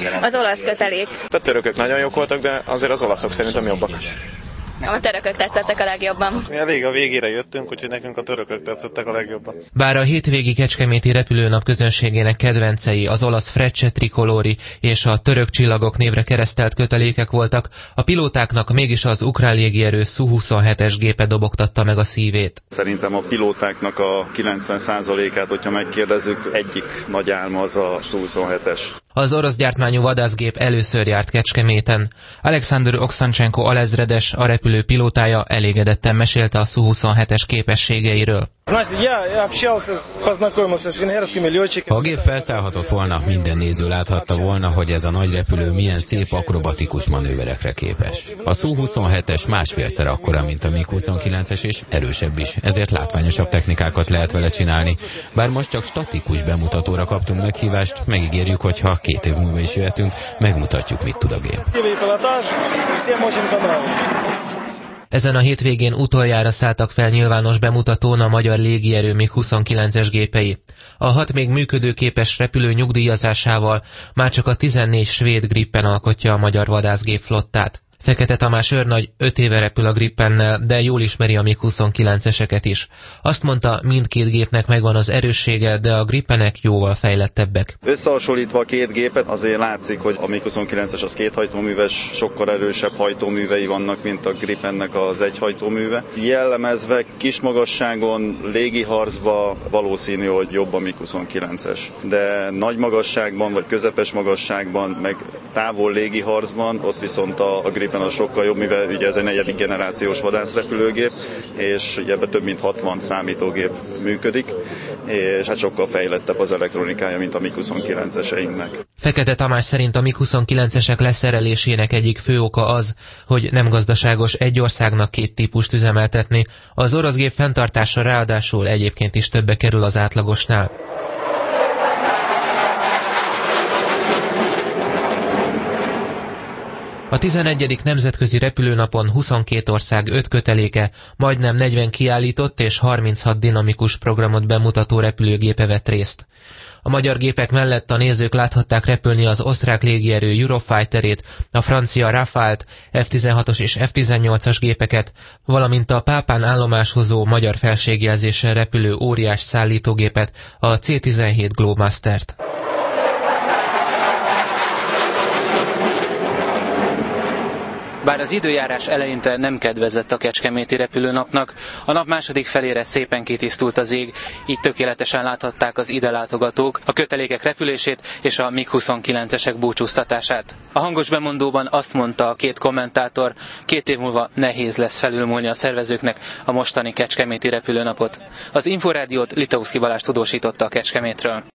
Az olasz kötelék. A törökök nagyon jók voltak, de azért az olaszok szerintem jobbak. A törökök tetszettek a legjobban. Mi elég a végére jöttünk, úgyhogy nekünk a törökök tetszettek a legjobban. Bár a hétvégi kecskeméti repülőnap közönségének kedvencei az olasz Frecce Tricolori és a török csillagok névre keresztelt kötelékek voltak, a pilótáknak mégis az ukrán légierő Su-27-es gépe dobogtatta meg a szívét. Szerintem a pilótáknak a 90%-át, hogyha megkérdezzük, egyik nagy álma az a Su-27-es. Az orosz gyártmányú vadászgép először járt Kecskeméten. Alexander Oksanchenko alezredes, a repülő pilótája elégedetten mesélte a Su-27-es képességeiről. Ha a gép felszállhatott volna, minden néző láthatta volna, hogy ez a nagy repülő milyen szép akrobatikus manőverekre képes. A Su-27-es másfélszer akkora, mint a MiG-29-es, és erősebb is, ezért látványosabb technikákat lehet vele csinálni. Bár most csak statikus bemutatóra kaptunk meghívást, megígérjük, hogy ha 2 év múlva is jöhetünk, megmutatjuk, mit tud a gép. Ezen a hétvégén utoljára szálltak fel nyilvános bemutatón a magyar légierő MiG-29-es gépei. A 6 még működőképes repülő nyugdíjazásával már csak a 14 svéd Gripen alkotja a magyar vadászgép flottát. Fekete Tamás őrnagy 5 éve repül a Gripennel, de jól ismeri a MiG-29-eseket is. Azt mondta, mindkét gépnek megvan az erőssége, de a Gripenek jóval fejlettebbek. Összehasonlítva a két gépet azért látszik, hogy a MiG-29-es az 2 hajtóműves, sokkal erősebb hajtóművei vannak, mint a Gripennek az 1 hajtóműve. Jellemezve kis magasságon, légiharcban valószínű, hogy jobb a MiG-29-es. De nagy magasságban vagy közepes magasságban, meg távol légiharcban, ott viszont a Gripen az sokkal jobb, mivel ugye ez egy 4. generációs vadászrepülőgép, és ugye ebben több mint 60 számítógép működik, és hát sokkal fejlettebb az elektronikája, mint a MiG-29-eseinknek. Fekete Tamás szerint a MiG-29-esek leszerelésének egyik fő oka az, hogy nem gazdaságos egy országnak 2 típust üzemeltetni, az orosz gép fenntartása ráadásul egyébként is többe kerül az átlagosnál. A 11. nemzetközi repülőnapon 22 ország 5 köteléke, majdnem 40 kiállított és 36 dinamikus programot bemutató repülőgépe vett részt. A magyar gépek mellett a nézők láthatták repülni az osztrák légierő Eurofighterét, a francia Rafale-t, F-16-os és F-18-as gépeket, valamint a Pápán állomáshozó magyar felségjelzéssel repülő óriás szállítógépet, a C-17 Globemastert. Bár az időjárás eleinte nem kedvezett a kecskeméti repülőnapnak, a nap második felére szépen kitisztult az ég, így tökéletesen láthatták az ide látogatók a kötelékek repülését és a MiG-29-esek búcsúztatását. A hangos bemondóban azt mondta a 2 kommentátor, 2 év múlva nehéz lesz felülmúlni a szervezőknek a mostani kecskeméti repülőnapot. Az Inforádiót Litauszki Balázs tudósította a Kecskemétről.